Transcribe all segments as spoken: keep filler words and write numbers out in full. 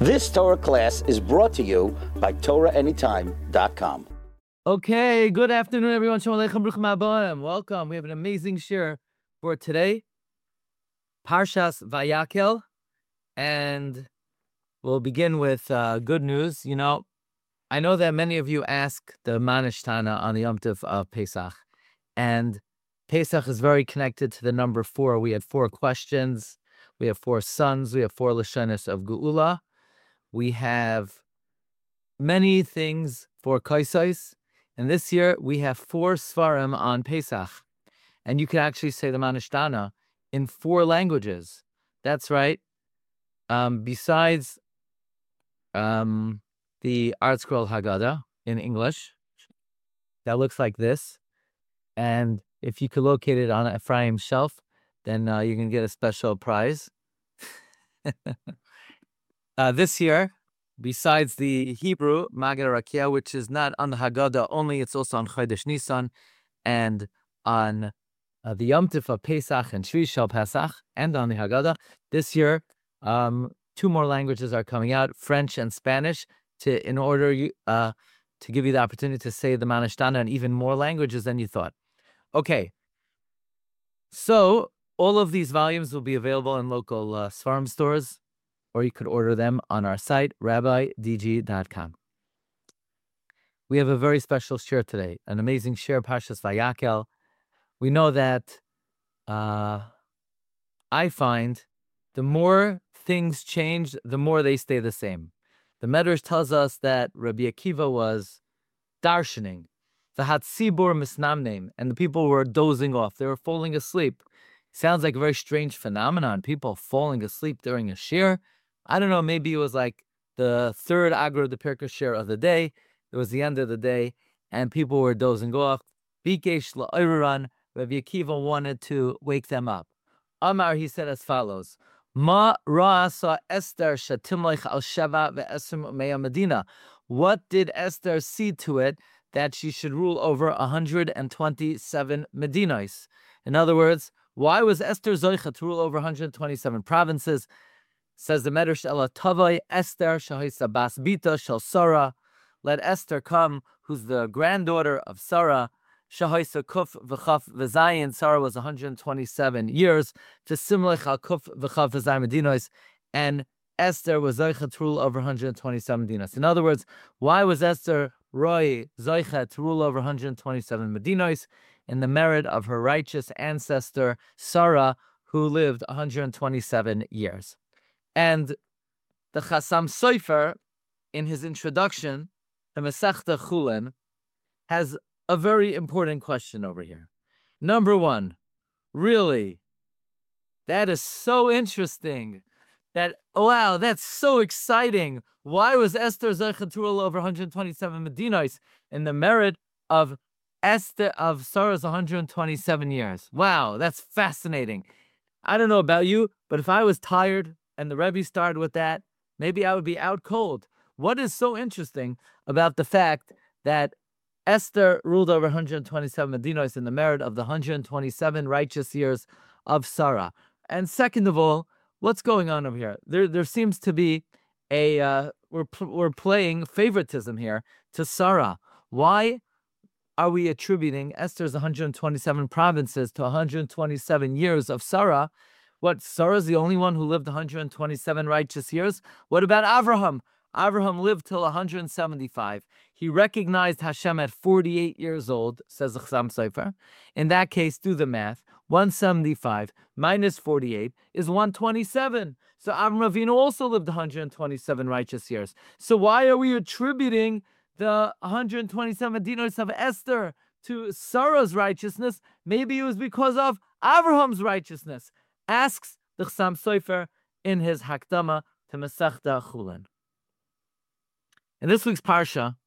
This Torah class is brought to you by Torah Anytime dot com. Okay, good afternoon, everyone. Shalom Aleichem, Bruchim Habayim. Welcome. We have an amazing shir for today, Parshas Vayakel, and we'll begin with uh, good news. You know, I know that many of you ask the Manishtana on the Yom Tov of Pesach, and Pesach is very connected to the number four. We had four questions, we have four sons, we have four Lashonos of Geula, we have many things for Kaisais, and this year we have four Svarim on Pesach, and you can actually say the Manishtana in four languages. That's right. Um, besides um, the Art Scroll Haggadah in English, that looks like this, and if you could locate it on Ephraim's shelf, then uh, you can get a special prize. uh, this year, besides the Hebrew Magid Rakia, which is not on the Haggadah only, it's also on Chodesh Nisan and on uh, the Yom Tov of Pesach and Shvi Shel Pesach and on the Haggadah. This year, um, two more languages are coming out, French and Spanish, to in order uh, to give you the opportunity to say the Manishtana in even more languages than you thought. Okay, so all of these volumes will be available in local uh, Svarim stores, or you could order them on our site, rabbi d g dot com. We have a very special shir today, an amazing shir, Parshas Vayakel. We know that uh, I find the more things change, the more they stay the same. The Medrash tells us that Rabbi Akiva was darshaning, the Hatzibur misnamneim, and the people were dozing off. They were falling asleep. Sounds like a very strange phenomenon, people falling asleep during a shir. I don't know, maybe it was like the third Agra de Pirkei shir of the day. It was the end of the day, and people were dozing off. Bikesh la'oiran, Rabbi Akiva wanted to wake them up. Amar, he said as follows, Ma ra'asa Esther shatimleich al sheva ve'esrim meya Medina. What did Esther see to it that she should rule over one hundred twenty-seven Medinos? In other words, why was Esther Zoicha to rule over one hundred twenty-seven provinces? Says the Medrash, Ela Tavai Esther Shahisa Bas Bita Shel Sarah. Let Esther come, who's the granddaughter of Sarah. Shahisa Kuf V'chaf V'zayin. Sarah was one hundred twenty-seven years. V'simlech Al Kuf V'chaf V'zayin Medinos. And Esther was Zoicha to rule over one hundred twenty-seven Medinos. In other words, why was Esther Roy Zoicha to rule over one hundred twenty-seven Medinos? In the merit of her righteous ancestor, Sarah, who lived one hundred twenty-seven years. And the Chassam Sofer, in his introduction, the Masechta Chulin, has a very important question over here. Number one, really, that is so interesting. That, wow, that's so exciting. Why was Esther Zoicha to rule over one hundred twenty-seven Medinos in the merit of Esther of Sarah's one hundred twenty-seven years? Wow, that's fascinating. I don't know about you, but if I was tired and the Rebbe started with that, maybe I would be out cold. What is so interesting about the fact that Esther ruled over one hundred twenty-seven Medinos in the merit of the one hundred twenty-seven righteous years of Sarah? And second of all, what's going on over here? There, there seems to be a uh, we're we're playing favoritism here to Sarah. Why are we attributing Esther's one hundred twenty-seven provinces to one hundred twenty-seven years of Sarah? What, Sarah's the only one who lived one hundred twenty-seven righteous years? What about Avraham? Avraham lived till one hundred seventy-five. He recognized Hashem at forty-eight years old, says the Chassam Sofer. In that case, do the math. one hundred seventy-five minus forty-eight is one hundred twenty-seven. So Avraham Avinu also lived one hundred twenty-seven righteous years. So why are we attributing the one hundred twenty-seven dinos of Esther to Sarah's righteousness? Maybe it was because of Avraham's righteousness. Asks the Chassam Sofer in his Hakdama to Masechta Chulin. In this week's Parsha,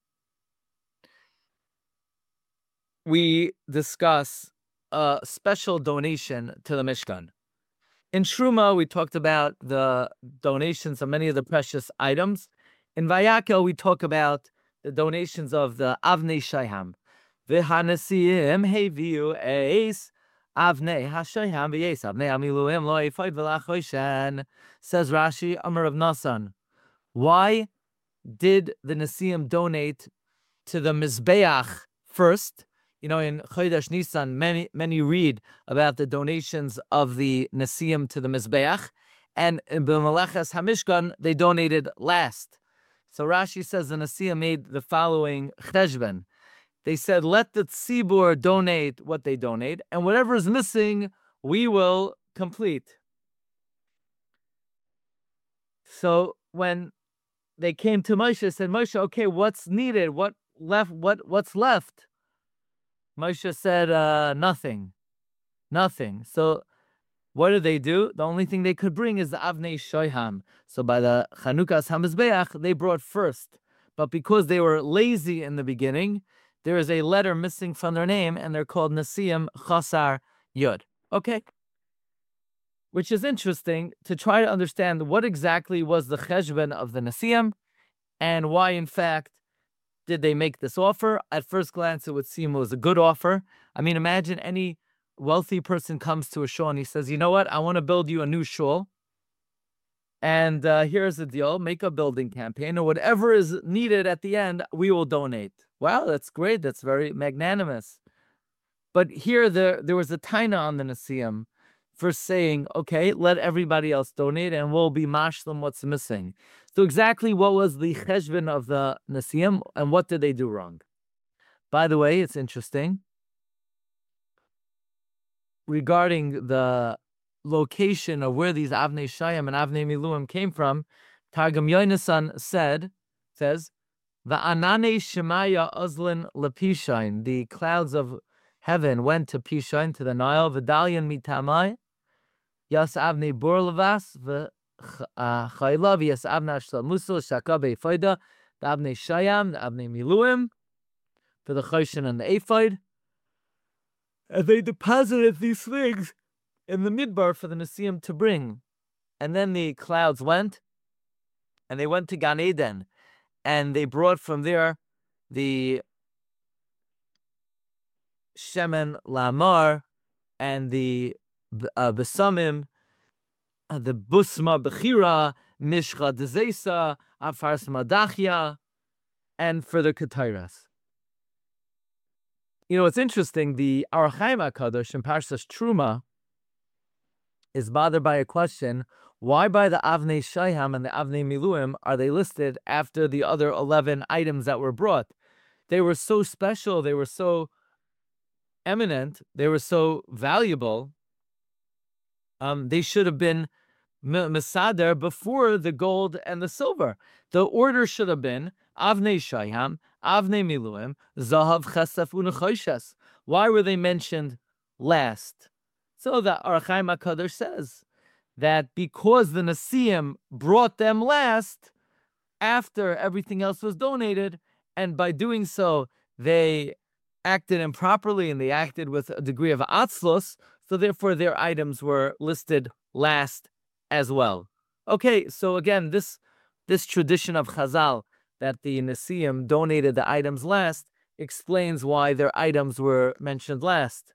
we discuss a special donation to the Mishkan. In Shruma, we talked about the donations of many of the precious items. In Vayakel, we talk about the donations of the Avnei Shayham. V'hanesiim heviu eis Avnei Hashayham v'yeis Avnei Amiluim lo ephod v'lachoshen. Says Rashi, Amar of Nasan. Why did the Nesiim donate to the Mizbeach first? You know, in Chodesh Nisan, many many read about the donations of the Nesiim to the Mizbeach, and in B'Meleches HaMishkan, they donated last. So Rashi says the Nesiim made the following cheshbon. They said, let the tzibur donate what they donate, and whatever is missing, we will complete. So when they came to Moshe, said, Moshe, okay, what's needed? What left? What what's left? Moshe said, uh, nothing. Nothing. So what did they do? The only thing they could bring is the Avnei Shoham. So by the Chanukas HaMizbeach, they brought first. But because they were lazy in the beginning, there is a letter missing from their name, and they're called Nesiim Chasar Yud. Okay? Which is interesting to try to understand what exactly was the cheshbon of the Nesiim, and why, in fact, did they make this offer. At first glance, it would seem it was a good offer. I mean, imagine any wealthy person comes to a shul and he says, you know what, I want to build you a new shul, and uh, here's the deal, make a building campaign, or whatever is needed at the end, we will donate. Wow, that's great, that's very magnanimous. But here, there, there was a taina on the Nesiim for saying, okay, let everybody else donate, and we'll be mashlim what's missing. So exactly what was the cheshbon of the Nesiim, and what did they do wrong? By the way, it's interesting, regarding the location of where these Avnei Shayim and Avnei Miluim came from, Targum Yonasan said, says, Va'anane Shemaya Uzlin Lepishain, the clouds of heaven went to Pishain, to the Nile, V'dalyan Mitamai, Yas Avnei Borlavas, V'chaylav, Yas Avna Shtal Musul, Shakabe Foida, the Avnei Shayim, the Avnei Miluim, for the Choshen and the Ephod. And they deposited these things in the midbar for the Nesiim to bring. And then the clouds went, and they went to Gan Eden, and they brought from there the Shemen Lamar, and the uh, Besamim, uh, the Busma Bechira, Mishcha Dezesa, Afars Madachia, and for the Ketairas. You know, it's interesting, the Ar Chaim HaKadosh in Parshas Truma is bothered by a question, why by the Avnei Shayim and the Avnei Miluim are they listed after the other eleven items that were brought? They were so special, they were so eminent, they were so valuable, um, they should have been Mesader before the gold and the silver. The order should have been Avnei Shayim, Avnei Miluim, Zahav Chesef Unachoshes. Why were they mentioned last? So the Ar Chaim HaKadosh says that because the Nesiim brought them last, after everything else was donated, and by doing so, they acted improperly and they acted with a degree of atzlos, so therefore their items were listed last as well. Okay, so again, this this tradition of Chazal, that the Nesiim donated the items last, explains why their items were mentioned last.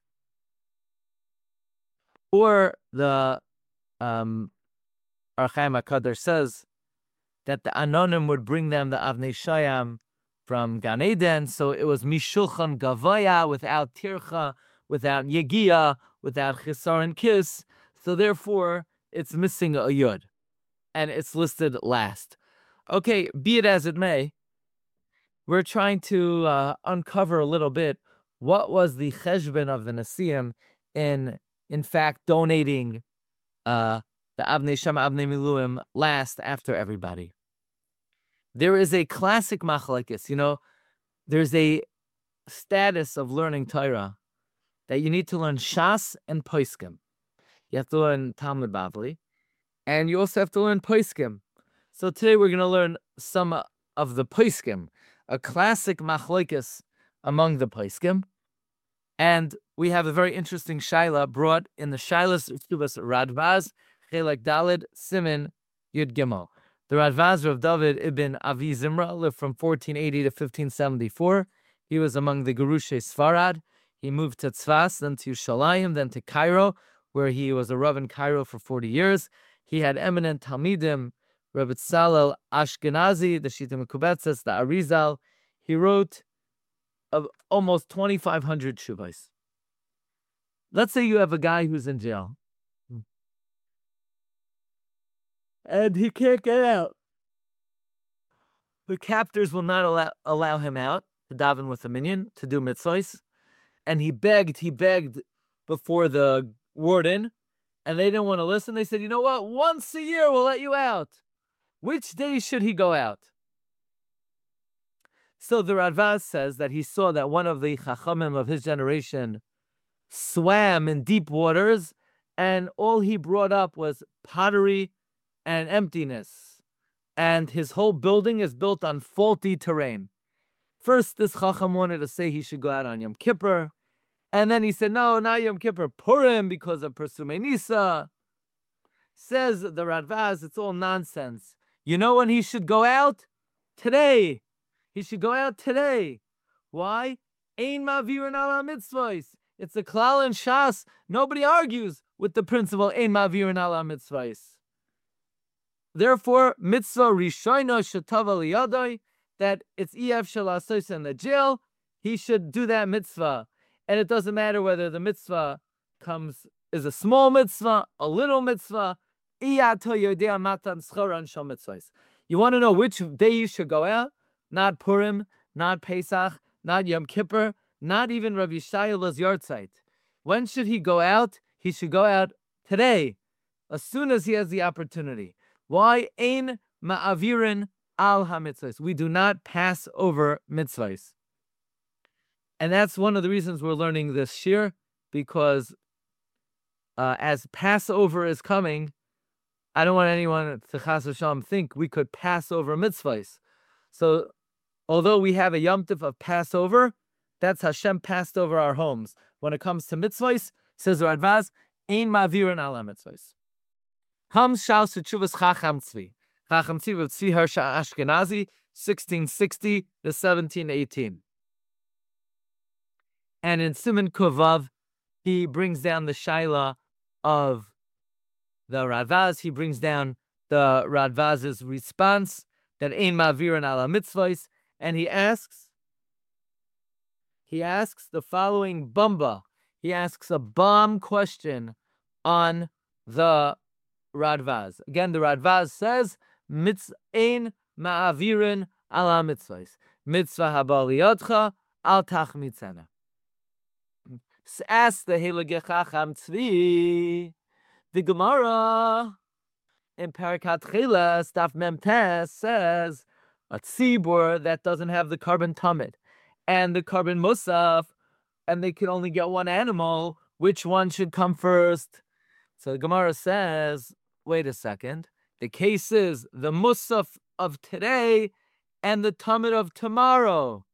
Or the um, Ar Chaim HaKadosh says that the Anonim would bring them the Avnei Shayim from Gan Eden, so it was Mishulchan Gavaya, without Tircha, without Yegia, without Chisar and Kiss, so therefore it's missing a Yud, and it's listed last. Okay, be it as it may, we're trying to uh, uncover a little bit what was the cheshbon of the Nesiim in, in fact, donating uh, the Avnei Sham, Avnei Miluim last after everybody. There is a classic machlekes, you know, there's a status of learning Torah that you need to learn Shas and Poskim. You have to learn Talmud Bavli, and you also have to learn Poskim. So today we're going to learn some of the Poskim, a classic machlekes among the Poskim. And we have a very interesting shaila brought in the Shailas Ktubas Radvaz, Chelek Daled, Siman Yud Gimel. The Radvaz of David ibn Avi Zimra lived from fourteen eighty to fifteen seventy-four. He was among the Gerushe Sfarad. He moved to Tzfas, then to Shalayim, then to Cairo, where he was a Rav in Cairo for forty years. He had eminent Talmidim Rabbi Tzalel Ashkenazi, the Shita Mekubetzes, the Arizal, he wrote of almost twenty-five hundred shuvos. Let's say you have a guy who's in jail, and he can't get out. The captors will not allow, allow him out to daven with a minyan, to do mitzvahs. And he begged, he begged before the warden, and they didn't want to listen. They said, you know what? Once a year we'll let you out. Which day should he go out? So the Radvaz says that he saw that one of the Chachamim of his generation swam in deep waters, and all he brought up was pottery and emptiness. And his whole building is built on faulty terrain. First, this Chacham wanted to say he should go out on Yom Kippur. And then he said, no, not Yom Kippur, Purim, because of Persumei Nisa. Says the Radvaz, it's all nonsense. You know when he should go out? Today. He should go out today. Why? Ein ma'avirin ala mitzvahs. It's a klal and shas. Nobody argues with the principle Ein ma'avirin ala mitzvahs. Therefore, mitzvah rishayna shetava liyadai, that it's E F shalasos in the jail, he should do that mitzvah. And it doesn't matter whether the mitzvah comes is a small mitzvah, a little mitzvah. You want to know which day you should go out? Not Purim, not Pesach, not Yom Kippur, not even Rav Yishayela's yahrzeit. When should he go out? He should go out today, as soon as he has the opportunity. Why? Ein ma'avirin al ha-mitzvahs. We do not pass over mitzvahs. And that's one of the reasons we're learning this shir, because uh, as Passover is coming, I don't want anyone to chas v'shalom think we could pass over mitzvahs. So, although we have a Yom Tov of Passover, that's Hashem passed over our homes. When it comes to mitzvahs, says Radvaz, ein ma'avirin al ha-mitzvahs. Ham shal Tshuvas Chacham Tzvi. Chacham Tzvi of Tzvi Harsha Ashkenazi, sixteen sixty to seventeen eighteen. And in Siman Kovav, he brings down the shaila of the Radvaz. He brings down the Radvaz's response that Ein Ma'avirin ala mitzvahs, and he asks, he asks the following bumba. He asks a bomb question on the Radvaz. Again, the Radvaz says, Mitz ein ma'avirin ala mitzvahs. Mitzvah haba liyadcha al tachmitzena. Ask the Heilige Chacham Tzvi, the Gemara in Parakat Chila, Staf Mem Tes says, a tzibur that doesn't have the carbon tamid and the carbon musaf, and they can only get one animal, which one should come first? So the Gemara says, wait a second. The case is the musaf of today and the tamid of tomorrow.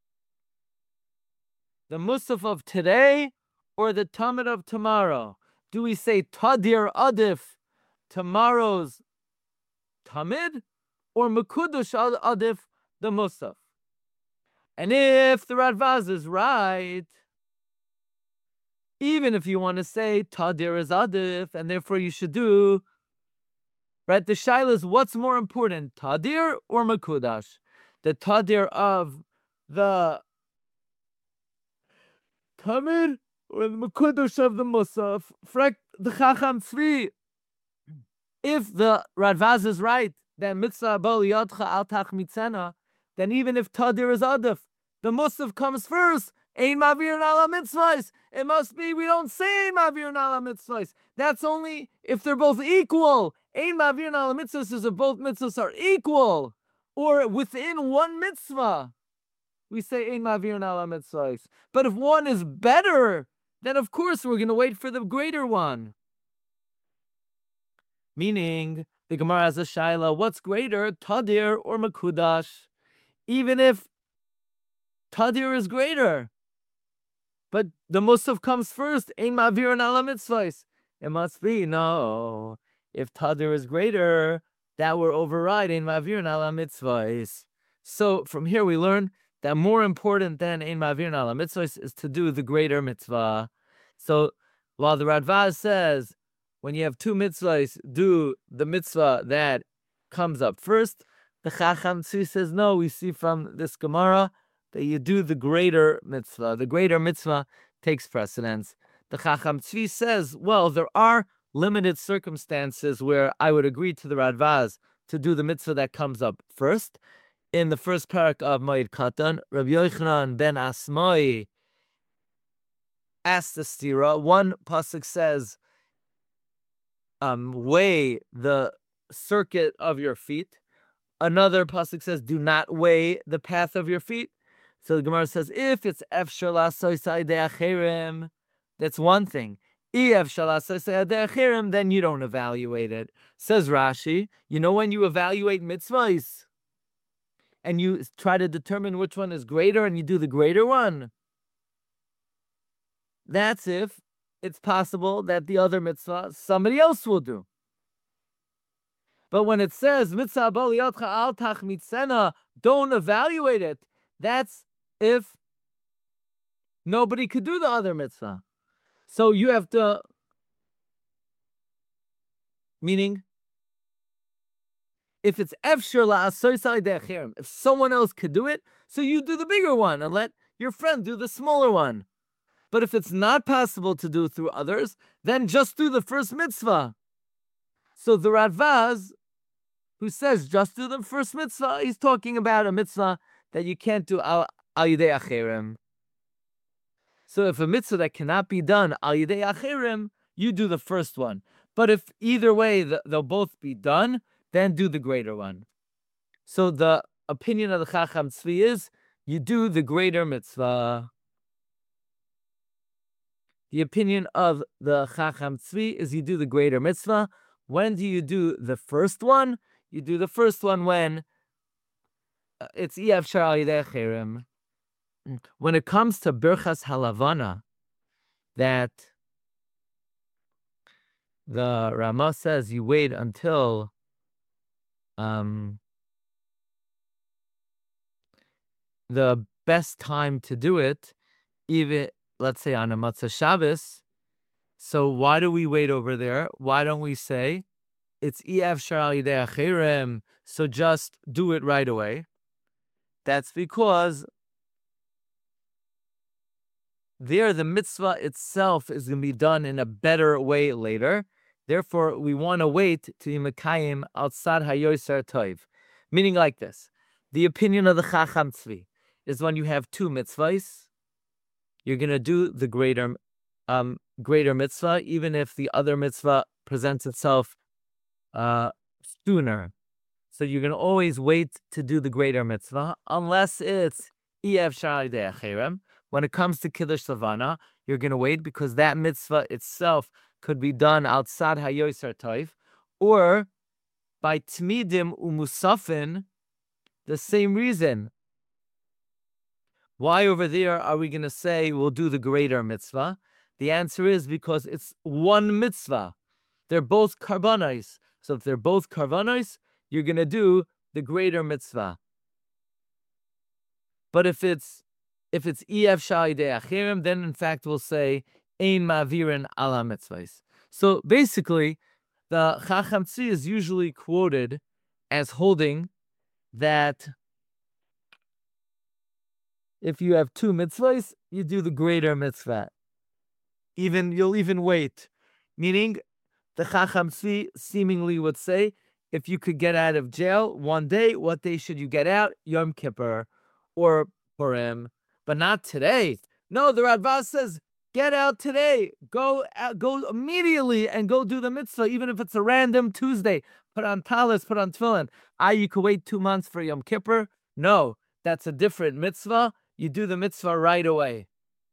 The musaf of today or the tamid of tomorrow? Do we say tadir adif, tomorrow's tamid, or mekudush adif, the musaf? And if the Radvaz is right, even if you want to say tadir is adif, and therefore you should do, right? The shaila is what's more important, tadir or mekudash? The tadir of the tamid or the mekudash of the musaf? Frek the Chacham Tzvi. If the Radvaz is right, then mitzvah bo liyadcha al tachmitzena, then even if tadir is adif, the musaf comes first. Ein ma'avirin ala mitzvahs. It must be we don't say ein ma'avirin ala mitzvahs. That's only if they're both equal. Ein ma'avirin ala mitzvahs is if both mitzvahs are equal, or within one mitzvah. We say ein ma'avirin ala mitzvahs. But if one is better, then of course we're going to wait for the greater one. Meaning, the Gemara has a shaila, what's greater, tadir or mekudash? Even if tadir is greater, but the musaf comes first, ein ma'avirin ala mitzvahs. It must be, no, if tadir is greater, that we're overriding ma'avirin ala mitzvahs. So from here we learn that more important than ein ma'avirin ala mitzvahs is to do the greater mitzvah. So while the Radvaz says, when you have two mitzvahs, do the mitzvah that comes up first. The Chacham Tzvi says, no, we see from this Gemara that you do the greater mitzvah. The greater mitzvah takes precedence. The Chacham Tzvi says, well, there are limited circumstances where I would agree to the Radvaz to do the mitzvah that comes up first. In the first parak of Moed Katan, Rabbi Yochanan ben Asmai asked the stira. One pasuk says, um, weigh the circuit of your feet. Another pasuk says, do not weigh the path of your feet. So the Gemara says, if it's efshar la'asos ha'idei acherim, that's one thing. If efshar la'asos ha'idei acherim, then you don't evaluate it. Says Rashi, you know when you evaluate mitzvahs and you try to determine which one is greater and you do the greater one, that's if it's possible that the other mitzvah somebody else will do. But when it says mitzvah baliyotcha al tach mitzena, don't evaluate it, that's if nobody could do the other mitzvah. So you have to, meaning, if it's efshar la'asos ha'idei acherim, if someone else could do it, so you do the bigger one and let your friend do the smaller one. But if it's not possible to do through others, then just do the first mitzvah. So the Radvaz, who says just do the first mitzvah, he's talking about a mitzvah that you can't do al yidei acherim. So if a mitzvah that cannot be done al yidei acherim, you do the first one. But if either way they'll both be done, then do the greater one. So the opinion of the Chacham Tzvi is you do the greater mitzvah. The opinion of the Chacham Tzvi is you do the greater mitzvah. When do you do the first one? You do the first one when it's efshar al yidei acherim. When it comes to Birchas Halavana, that the Rama says you wait until um, the best time to do it, even let's say on a Matzah Shabbos. So why do we wait over there? Why don't we say it's efshar al yidei acherim, so just do it right away? That's because there the mitzvah itself is going to be done in a better way later. Therefore, we want to wait to be mekayim outside hayoser tov. Meaning like this. The opinion of the Chacham Tzvi is when you have two mitzvahs, you're going to do the greater um, greater mitzvah, even if the other mitzvah presents itself uh, sooner. So you're going to always wait to do the greater mitzvah, unless it's efshar al yidei acherim. When it comes to Kiddush Lavana, you're going to wait because that mitzvah itself could be done outside hayoser tov, or by tmidim umusafin, the same reason. Why over there are we going to say we'll do the greater mitzvah? The answer is because it's one mitzvah. They're both karbanos. So if they're both karbanos, you're going to do the greater mitzvah. But if it's if it's efshar al yidei acherim, then in fact we'll say ein ma'avirin ala mitzvahs. So basically, the Chacham Tzvi is usually quoted as holding that if you have two mitzvahs, you do the greater mitzvah. Even you'll even wait. Meaning, the Chacham Tzvi seemingly would say, if you could get out of jail one day, what day should you get out? Yom Kippur or Purim, but not today. No, the Radvaz says, get out today. Go out, go immediately and go do the mitzvah, even if it's a random Tuesday. Put on talis, put on tefillin. Ah, you could wait two months for Yom Kippur. No, that's a different mitzvah. You do the mitzvah right away.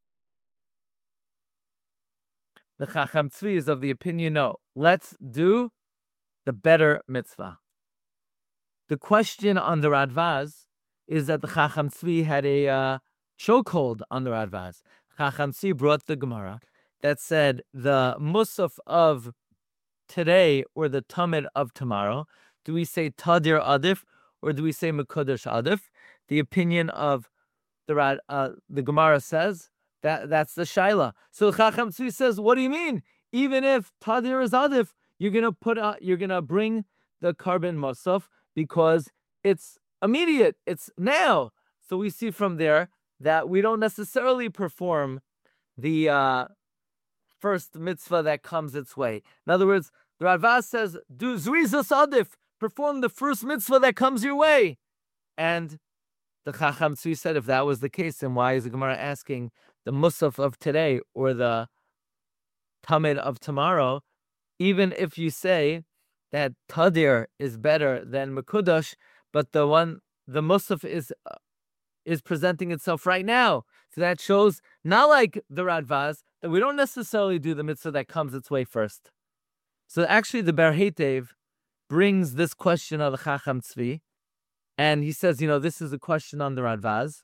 The Chacham Tzvi is of the opinion, no, let's do the better mitzvah. The question on the Radvaz is that the Chacham Tzvi had a uh, chokehold on the Radvaz. Chacham Tzvi brought the Gemara that said the Musaf of today or the Tamid of tomorrow, do we say Tadir Adif or do we say Mekudesh Adif? The opinion of the uh, the Gemara says that that's the Shaila. So Chacham Tzvi says, what do you mean? Even if Tadir is Adif, you're gonna put uh, you're gonna bring the carbon musaf because it's immediate, it's now. So we see from there that we don't necessarily perform the uh, first mitzvah that comes its way. In other words, the Radvaz says, do Zrizas Adif, perform the first mitzvah that comes your way. And the Chacham Tzvi said, if that was the case, then why is the Gemara asking the Musaf of today or the Tamid of tomorrow? Even if you say that Tadir is better than Mekudash, but the one, the Musaf is uh, is presenting itself right now. So that shows, not like the Radvaz, that we don't necessarily do the mitzvah that comes its way first. So actually the Ber Heitev brings this question of the Chacham Tzvi, and he says, you know, this is a question on the Radvaz.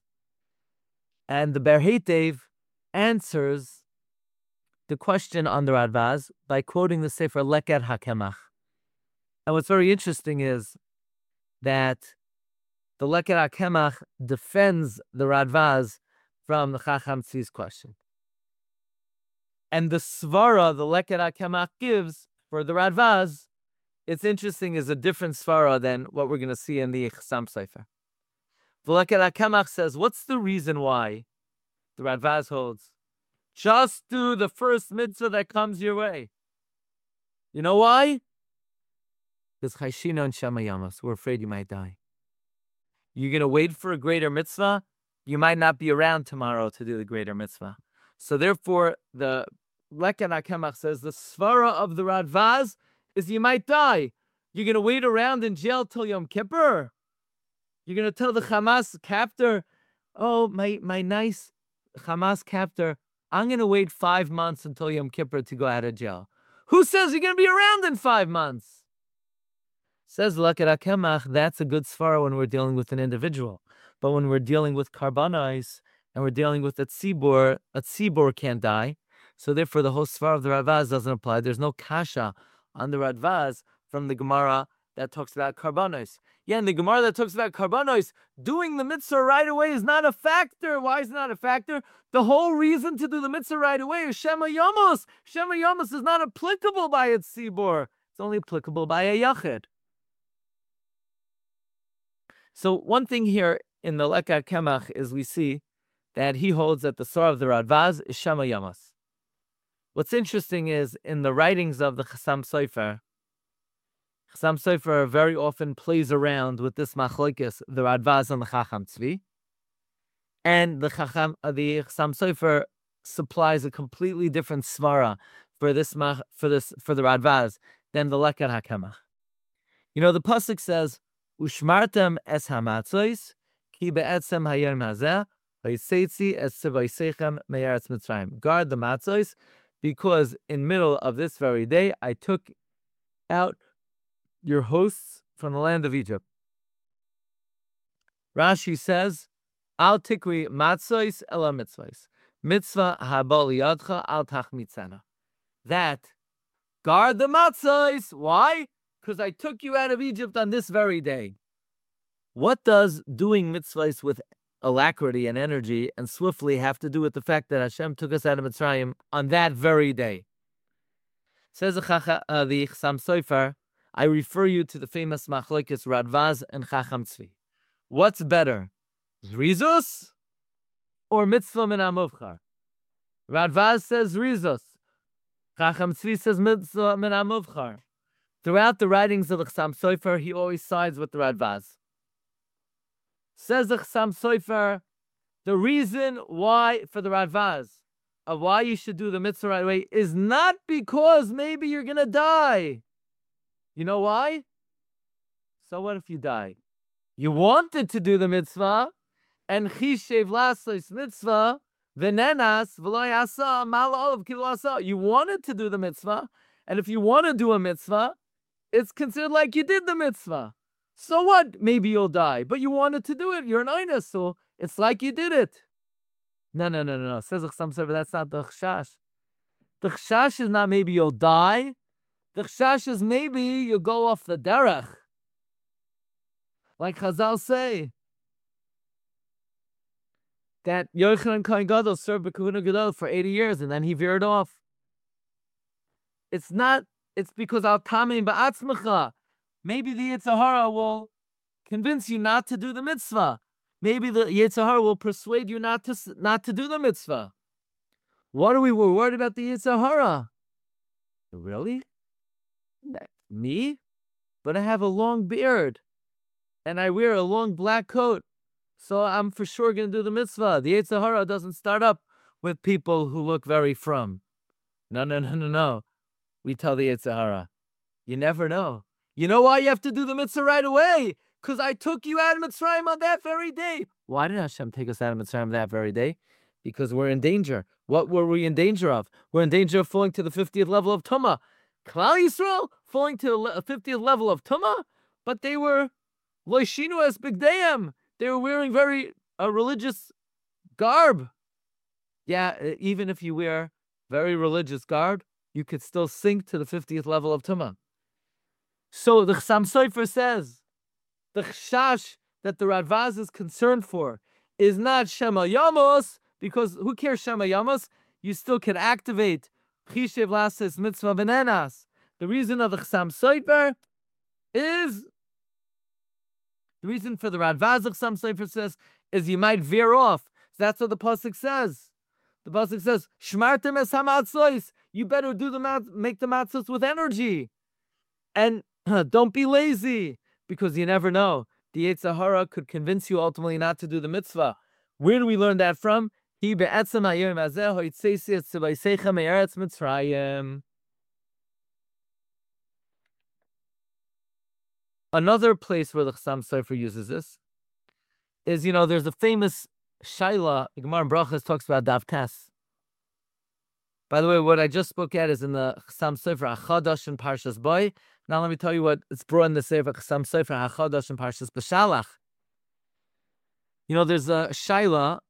And the Ber Heitev answers the question on the Radvaz by quoting the Sefer Leker HaKemach. And what's very interesting is that the Leker HaKemach defends the Radvaz from the Chacham Tzvi's question. And the Svara the Leker HaKemach gives for the Radvaz, it's interesting, is a different Svara than what we're going to see in the Chassam Sofer. The Leker HaKemach says, what's the reason why the Radvaz holds? Just do the first mitzvah that comes your way. You know why? Because Chayshina and Shemayamas, we're afraid you might die. You're going to wait for a greater mitzvah, you might not be around tomorrow to do the greater mitzvah. So therefore, the Leker HaKemach says, the svara of the Radvaz is you might die. You're going to wait around in jail till Yom Kippur? You're going to tell the Hamas captor, oh, my, my nice Hamas captor, I'm going to wait five months until Yom Kippur to go out of jail. Who says you're going to be around in five months? Says Leker HaKemach, that's a good svara when we're dealing with an individual. But when we're dealing with karbanos and we're dealing with a tzibur, a tzibur can't die. So therefore the whole svara of the Radvaz doesn't apply. There's no kasha on the Radvaz from the Gemara that talks about karbanos. Yeah, and the Gemara that talks about karbanos, doing the mitzvah right away is not a factor. Why is it not a factor? The whole reason to do the mitzvah right away is Shema Yamos. Shema Yamos is not applicable by a tzibur. It's only applicable by a yachid. So one thing here in the Leker HaKemach is we see that he holds that the Sorah of the Radvaz is Shema Yamas. What's interesting is in the writings of the Chassam Sofer, Chassam Sofer very often plays around with this machlokes, the Radvaz and the Chacham Tzvi, and the Chacham, uh, the Chassam Sofer supplies a completely different svara for this for this for the Radvaz than the Leker HaKemach. You know, the pasuk says, Ushmartem es hamatzos, ki be'etzem hayom hazeh, vayseitzi es tzivaysechem me'eretz Mitzrayim. Guard the matzos, because in middle of this very day, I took out your hosts from the land of Egypt. Rashi says, Al tikri matzos ela mitzvos. Mitzvah haba liyadcha al tachmitzena. That, guard the matzos. Why? Because I took you out of Egypt on this very day. What does doing mitzvahs with alacrity and energy and swiftly have to do with the fact that Hashem took us out of Mitzrayim on that very day? Says the Chassam uh, Sofer, I refer you to the famous machlokes Radvaz and Chacham Tzvi. What's better, Zrizus or mitzvah min hamuvchar? Radvaz says Zrizus. Chacham Tzvi says mitzvah min hamuvchar. Throughout the writings of the Chassam Sofer, he always sides with the Radvaz. Says the Chassam Sofer, the reason why, for the Radvaz, of why you should do the mitzvah right away is not because maybe you're going to die. You know why? So what if you die? You wanted to do the mitzvah, and chishev lasos mitzvah, v'nenas v'lo yasa mal olav kilo asa. You wanted to do the mitzvah, and if you want to do a mitzvah, it's considered like you did the mitzvah. So what? Maybe you'll die, but you wanted to do it. You're an einus, so it's like you did it. No, no, no, no, no. Says the Chassam Sofer, that's not the chashash. The chashash is not maybe you'll die. The chashash is maybe you'll go off the derech. Like Chazal say, that Yochanan Kohen Gadol served B'Kehuna Gadol for eighty years, and then he veered off. It's not, it's because al tamein ba'atzmecha. maybe the Yetzer Hara will convince you not to do the mitzvah. Maybe the Yetzer Hara will persuade you not to not to do the mitzvah. What are we were worried about the Yetzer Hara? Really? Me? But I have a long beard, and I wear a long black coat, so I'm for sure going to do the mitzvah. The Yetzer Hara doesn't start up with people who look very frum. No, no, no, no, no. We tell the Yetzer Hara, you never know. You know why you have to do the mitzvah right away? Because I took you out of Mitzrayim on that very day. Why did Hashem take us out of Mitzrayim that very day? Because we're in danger. What were we in danger of? We're in danger of falling to the fiftieth level of Tumah. Klal Yisrael falling to the fiftieth level of Tumah, but they were loishinu es bigdayim. They were wearing very uh, religious garb. Yeah, even if you wear very religious garb, you could still sink to the fiftieth level of Tumah. So the Chassam Sofer says, the chashash that the Radvaz is concerned for is not Shema Yamos, because who cares Shema Yamos? You still can activate Chishev Lases Mitzvah Benenas. The reason of the Chassam Sofer is, the reason for the Radvaz the Chassam Sofer says, is you might veer off. That's what the Pasuk says. The Pasuk says, Shmartem es hamatzos. You better do the mat, make the matzos with energy. And uh, don't be lazy, because you never know. The Yetzer Hara could convince you ultimately not to do the mitzvah. Where do we learn that from? Another place where the Chassam Sofer uses this is, you know, there's a famous Shaila, the Gemara in Brachas talks about Dav Tes. By the way, what I just spoke at is in the Chassam Sofer HaChadash and Parshas Boy. Now let me tell you what it's brought in the Sefer Chassam Sofer HaChadash and Parshas B'Shalach. You know, there's a Shaila.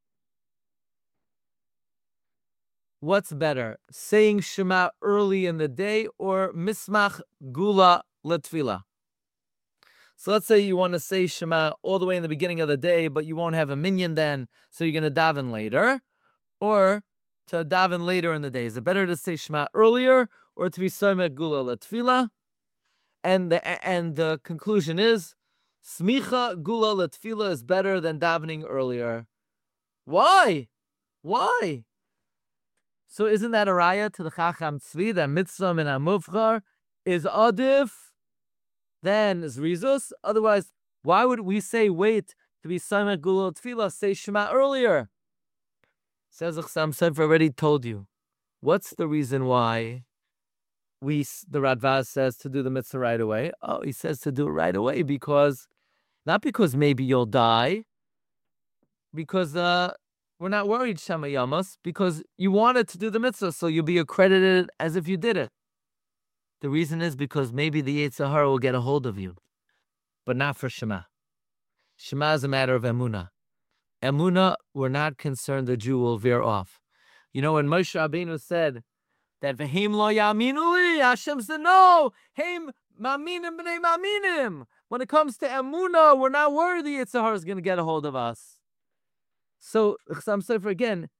What's better, saying Shema early in the day or Mismach Gula L'Tfila? So let's say you want to say Shema all the way in the beginning of the day, but you won't have a minyan then, so you're going to daven later, or to daven later in the day. Is it better to say Shema earlier or to be Somek Gula L'Tfila? And the and the conclusion is Smicha Gula L'Tfila is better than davening earlier. Why? Why? So isn't that a raya to the Chacham Tzvi that mitzvah min hamuvchar is adif than zrizus? Otherwise, why would we say wait to be Samek Gula Tefillah, say Shema earlier? Says the Chassam Sofer already told you. What's the reason why we the Radvaz says to do the mitzvah right away? Oh, he says to do it right away because, not because maybe you'll die, because uh, we're not worried, Shema Yamos, because you wanted to do the mitzvah, so you'll be accredited as if you did it. The reason is because maybe the Yetzer Hara will get a hold of you, but not for Shema. Shema is a matter of emunah. Emunah, we're not concerned the Jew will veer off. You know, when Moshe Rabbeinu said that V'heim lo yaminu li, Hashem said, no, heim maminim b'nei maminim. When it comes to emunah, we're not worried the Yetzer Hara is going to get a hold of us. So, Chassam Sofer again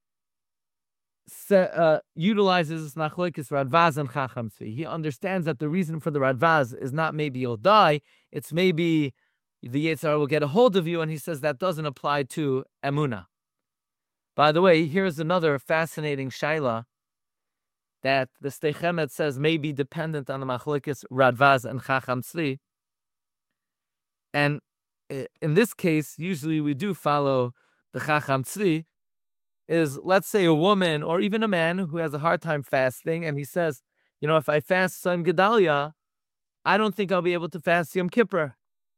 uh, utilizes Nachloikis Radvaz and Chacham Tzvi. He understands that the reason for the Radvaz is not maybe you'll die, it's maybe the Yetzer Hara will get a hold of you, and he says that doesn't apply to Emunah. By the way, here's another fascinating shaila that the Sdei Chemet says may be dependent on the Machlokes Radvaz and Chacham Tzvi. And in this case, usually we do follow the Chacham Tzvi. Is, let's say, a woman or even a man who has a hard time fasting, and he says, you know, if I fast Tzom Gedalia, I don't think I'll be able to fast Yom Kippur.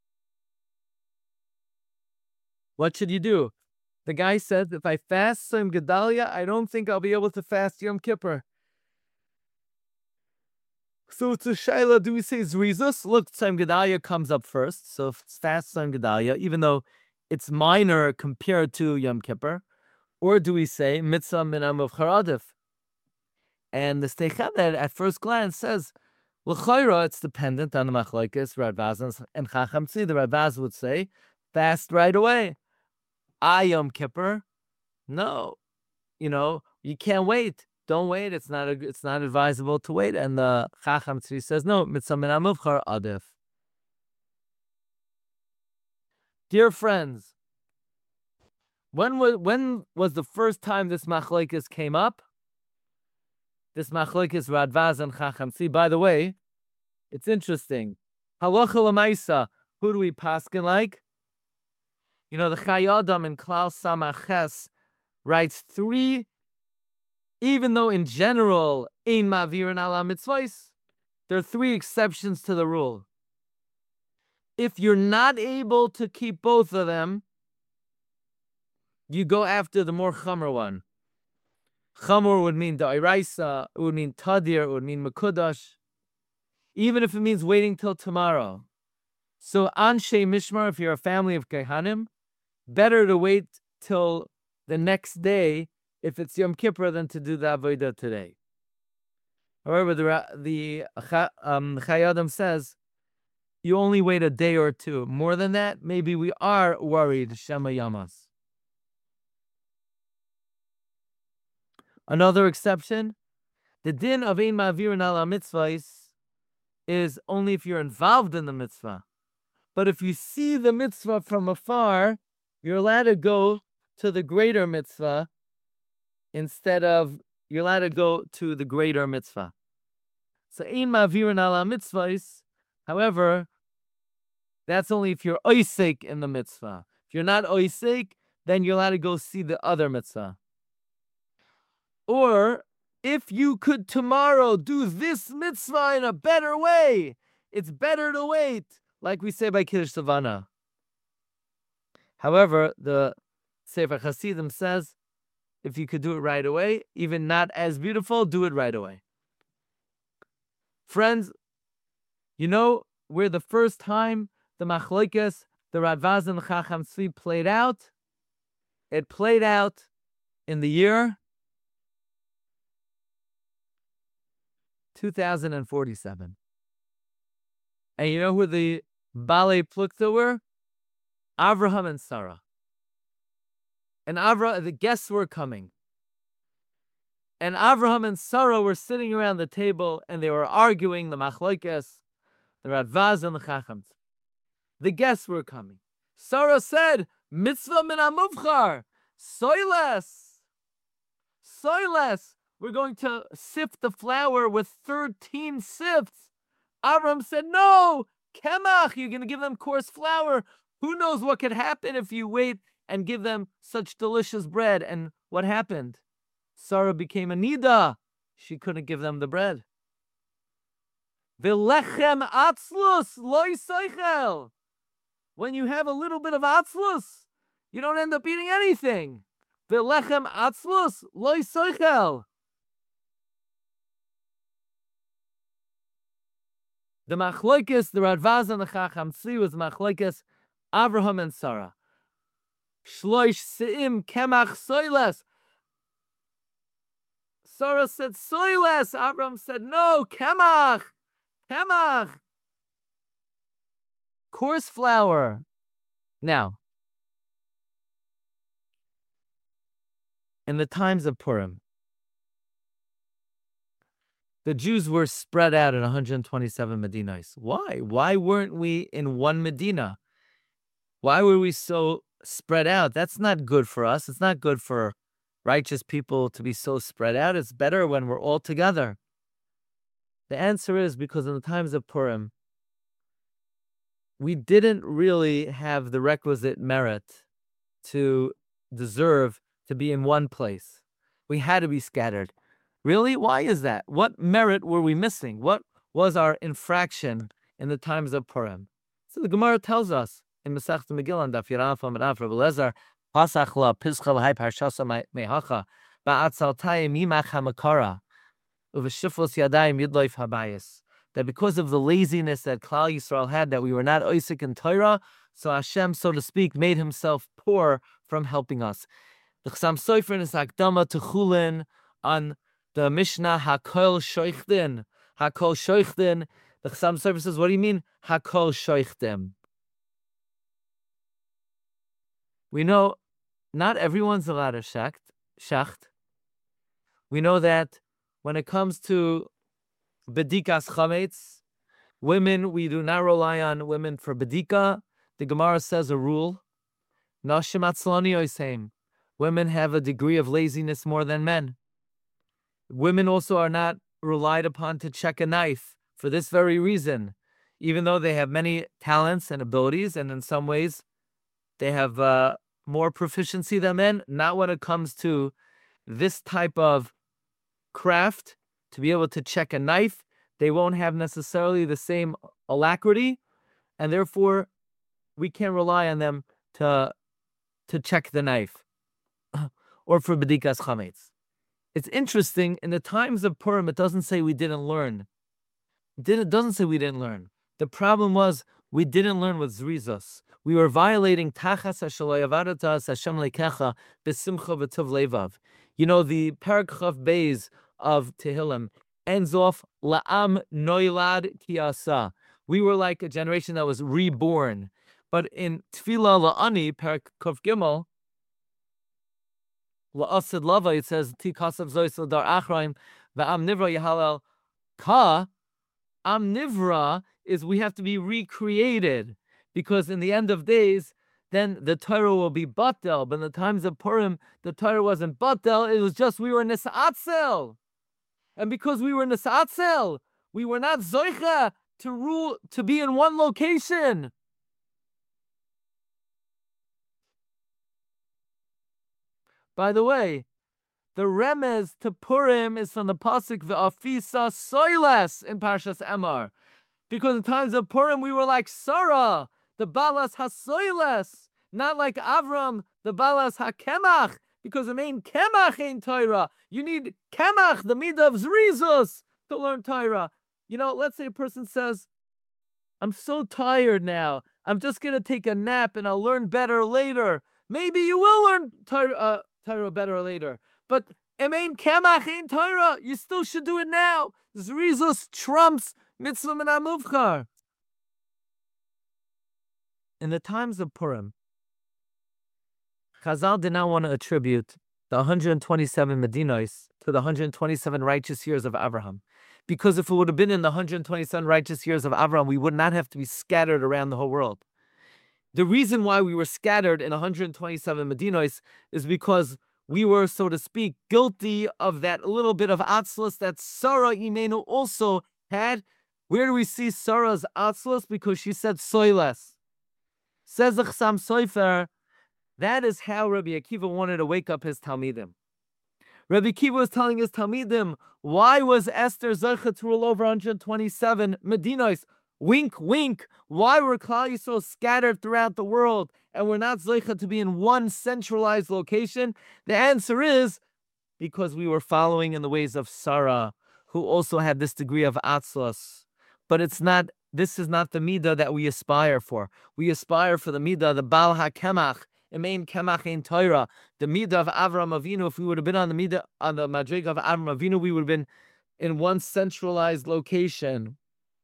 What should you do? The guy says, if I fast Tzom Gedalia, I don't think I'll be able to fast Yom Kippur. So it's a shaila, do we say Zrizus? Look, Tzom Gedalia comes up first, so if it's fast Tzom Gedalia, even though it's minor compared to Yom Kippur, or do we say mitzvah min hamuvchar adif? And the Sdei Chemet at first glance says, l'chayra, it's dependent on the machlokes Radvaz and Chacham Tzvi. The Radvaz would say, fast right away. Ah, Yom Kippur, no, you know, you can't wait. Don't wait. It's not a, it's not advisable to wait. And the Chacham Tzvi says, no, mitzvah min hamuvchar adif. Dear friends, when was when was the first time this machlokes came up? This machlokes Radvaz and Chacham. See, by the way, it's interesting. Halacha l'maisa, who do we paskin like? You know, the Chayei Adam in Klal Samaches writes three, even though in general, ein mavirin ala mitzvahs, there are three exceptions to the rule. If you're not able to keep both of them, you go after the more chamor one. Chamor would mean da'iraisa, it would mean tadir, it would mean mekudash, even if it means waiting till tomorrow. So anshe mishmar, if you're a family of kehanim, better to wait till the next day if it's Yom Kippur than to do the avodah today. However, the the um, Chayei Adam says you only wait a day or two. More than that, maybe we are worried. Shema Yamas. Another exception, the din of ein ma'avirin ala mitzvahs is only if you're involved in the mitzvah. But if you see the mitzvah from afar, you're allowed to go to the greater mitzvah instead of, you're allowed to go to the greater mitzvah. So ein ma'avirin ala mitzvahs, however, that's only if you're oisek in the mitzvah. If you're not oisek, then you're allowed to go see the other mitzvah. Or, if you could tomorrow do this mitzvah in a better way, it's better to wait, like we say by Kiddush Savana. However, the Sefer Hasidim says, if you could do it right away, even not as beautiful, do it right away. Friends, you know where the first time the machlokes, the Radvaz and the Chacham Tzvi played out? It played out in the year two thousand forty-seven. And you know who the Balei Plukta were? Avraham and Sarah. And Avra, the guests were coming. And Avraham and Sarah were sitting around the table and they were arguing the machlokes, the Radvaz and the Chachams. The guests were coming. Sarah said, Mitzvah min hamuvchar, soy less, soy less. We're going to sift the flour with thirteen sifts. Avram said, no, kemach, you're going to give them coarse flour. Who knows what could happen if you wait and give them such delicious bread? And what happened? Sarah became a nida. She couldn't give them the bread. V'lechem atzlus loy soichel. When you have a little bit of atzlus, you don't end up eating anything. V'lechem atzlus loy soichel. The machlokes, the Radvaz and the Chacham Tzvi was machlokes Avraham and Sarah. Shloish se'im kemach soiles. Sarah said soiles. Avraham said no, kemach, kemach. Coarse flour. Now, in the times of Purim, the Jews were spread out in one hundred twenty-seven Medinas. Why? Why weren't we in one Medina? Why were we so spread out? That's not good for us. It's not good for righteous people to be so spread out. It's better when we're all together. The answer is because in the times of Purim, we didn't really have the requisite merit to deserve to be in one place. We had to be scattered. Really? Why is that? What merit were we missing? What was our infraction in the times of Purim? So the Gemara tells us in Masechta Megillah, Daf Yiraf Amarav Rabbi Lezer, Pasach la Pischal Hai Parshasa Mehacha Ba'atzaltayim Yimach Hamakara Uveshiflos Yadayim Yidloif Habayis. That because of the laziness that Klal Yisrael had, that we were not Oisik in Torah, so Hashem, so to speak, made himself poor from helping us. The Chassam Sofer is Akdama to Chulin on the Mishnah Hakol Shoichdin. Hakol Shoichdin. The Chassam Sofer says, what do you mean Hakol Shoichdim? We know not everyone's allowed a shacht. shacht. We know that when it comes to Bedikas Chametz, women, we do not rely on women for Bedika. The Gemara says a rule. Nashim atzlani oisheim. Women have a degree of laziness more than men. Women also are not relied upon to check a knife for this very reason. Even though they have many talents and abilities, and in some ways they have uh, more proficiency than men, not when it comes to this type of craft, to be able to check a knife. They won't have necessarily the same alacrity, and therefore we can't rely on them to to check the knife or for bedikas chametz. It's interesting, in the times of Purim, it doesn't say we didn't learn. It doesn't say we didn't learn. The problem was we didn't learn with zrizos. We were violating tachas hashalayavadatas Hashem lekecha besimcha v'tov levav. You know, the Parak Chav Beis of Tehillim ends off la'am noilad kiasa. We were like a generation that was reborn. But in Tefillah la'ani, Parak Chav Gimel, la'asid lava, it says ti kasav zois l'dar achraim va'am nivra yahalel ka. Am nivra is we have to be recreated, because in the end of days, then the Torah will be batel. But in the times of Purim, the Torah wasn't batel. It was just we were nisatzel, and because we were nisatzel, we were not zoicha to rule, to be in one location. By the way, the remez to Purim is from the pasuk ve'afisa soiles in Parshas Emor, because in times of Purim we were like Sarah, the balas hasoiles, not like Avram, the balas hakemach, because the main kemach ain't Torah. You need kemach, the midah of zrizus, to learn Torah. You know, let's say a person says, "I'm so tired now. I'm just gonna take a nap and I'll learn better later." Maybe you will learn Torah, uh, Torah better later. But Emein Kemach in Torah, you still should do it now. Zrizus trumps mitzvah min hamuvchar. In the times of Purim, Chazal did not want to attribute the one hundred twenty-seven Medinos to the one hundred twenty-seven righteous years of Abraham. Because if it would have been in the one hundred twenty-seven righteous years of Abraham, we would not have to be scattered around the whole world. The reason why we were scattered in one hundred twenty-seven Medinos is because we were, so to speak, guilty of that little bit of atzlus that Sarah Imenu also had. Where do we see Sarah's atzlus? Because she said soiles. Says the Chassam Sofer, that is how Rabbi Akiva wanted to wake up his Talmidim. Rabbi Akiva was telling his Talmidim, why was Esther Zocha to rule over one hundred twenty-seven Medinos? Wink, wink. Why were Klal Yisrael scattered throughout the world and we're not Zocha to be in one centralized location? The answer is because we were following in the ways of Sarah, who also had this degree of atzlos. But it's not. This is not the midah that we aspire for. We aspire for the midah, the Baal HaKemach, Emein Kemach in Torah, the midah of Avram Avinu. If we would have been on the midah, on the madrig of Avram Avinu, we would have been in one centralized location.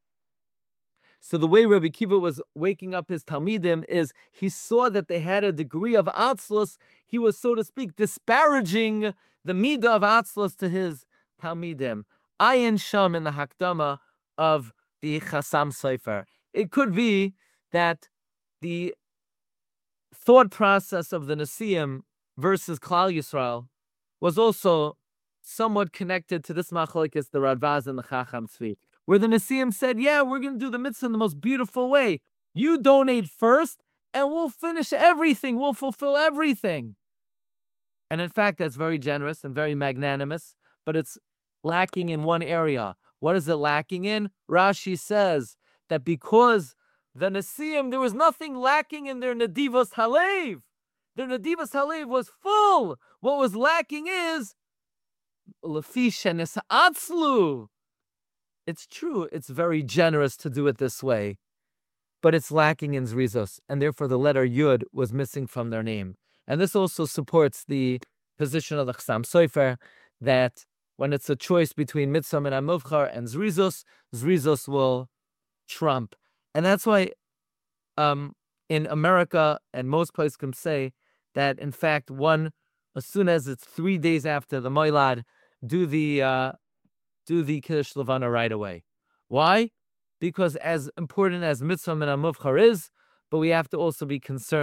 So the way Rabbi Kiva was waking up his Talmidim is he saw that they had a degree of atzlus. He was, so to speak, disparaging the midah of atzlus to his Talmidim. Ayin Sham in the Hakdama of the Chassam Sofer. It could be that the thought process of the Nesiim versus Klal Yisrael was also somewhat connected to this machlokes, the Radvaz and the Chacham Tzvi, where the Nesiim said, yeah, we're going to do the mitzvah in the most beautiful way. You donate first, and we'll finish everything. We'll fulfill everything. And in fact, that's very generous and very magnanimous, but it's lacking in one area. What is it lacking in? Rashi says that because the Nesiim, there was nothing lacking in their Nadivos Halev. Their Nadivos Halev was full. What was lacking is Lefish and Atzlu. It's true, it's very generous to do it this way, but it's lacking in Zrizos, and therefore the letter Yud was missing from their name. And this also supports the position of the Chassam Sofer that when it's a choice between Mitzvah and Amuvchar and Zrizos, Zrizos will trump. And that's why um, in America and most places can say that, in fact, one, as soon as it's three days after the Moilad, do the uh, do the Kiddush Levana right away. Why? Because as important as Mitzvah and Amuvchar is, but we have to also be concerned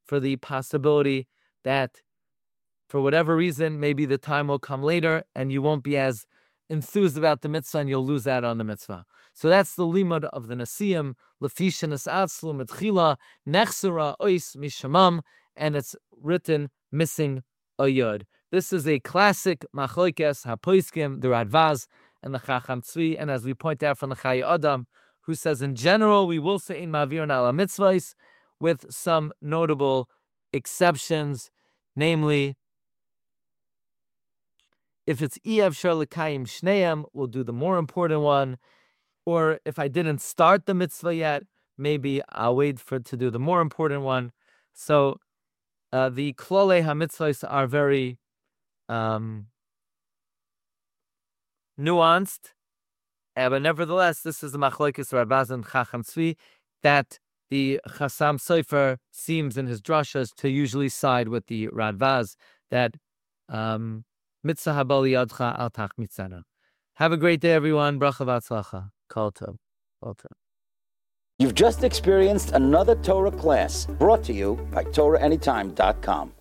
for the possibility that for whatever reason, maybe the time will come later and you won't be as enthused about the mitzvah and you'll lose out on the mitzvah. So that's the limud of the Nasiim, Lefisha Nasatzlu Metchila, Nechsura Ois Mishamam, and it's written missing a yud. This is a classic Machlokes HaPoiskim, the Radvaz, and the Chacham Tzvi, and as we point out from the Chayei Adam, who says in general we will say in Ma'avirin ala mitzvahs, with some notable exceptions, namely, if it's Ev Shar L'Kayim Shneim, we'll do the more important one. Or if I didn't start the mitzvah yet, maybe I'll wait for to do the more important one. So uh, the Klolei HaMitzvahs are very um, nuanced. Uh, but nevertheless, this is the Machlokes Radvaz and Chacham Tzvi, that the Chassam Sofer seems in his drashas to usually side with the Radvaz, that um, Mitzvah haba liyadcha al tach mitzana. Have a great day, everyone. Bracha v'atzlacha. Kol tov. Kol tov. You've just experienced another Torah class brought to you by Torah Anytime dot com.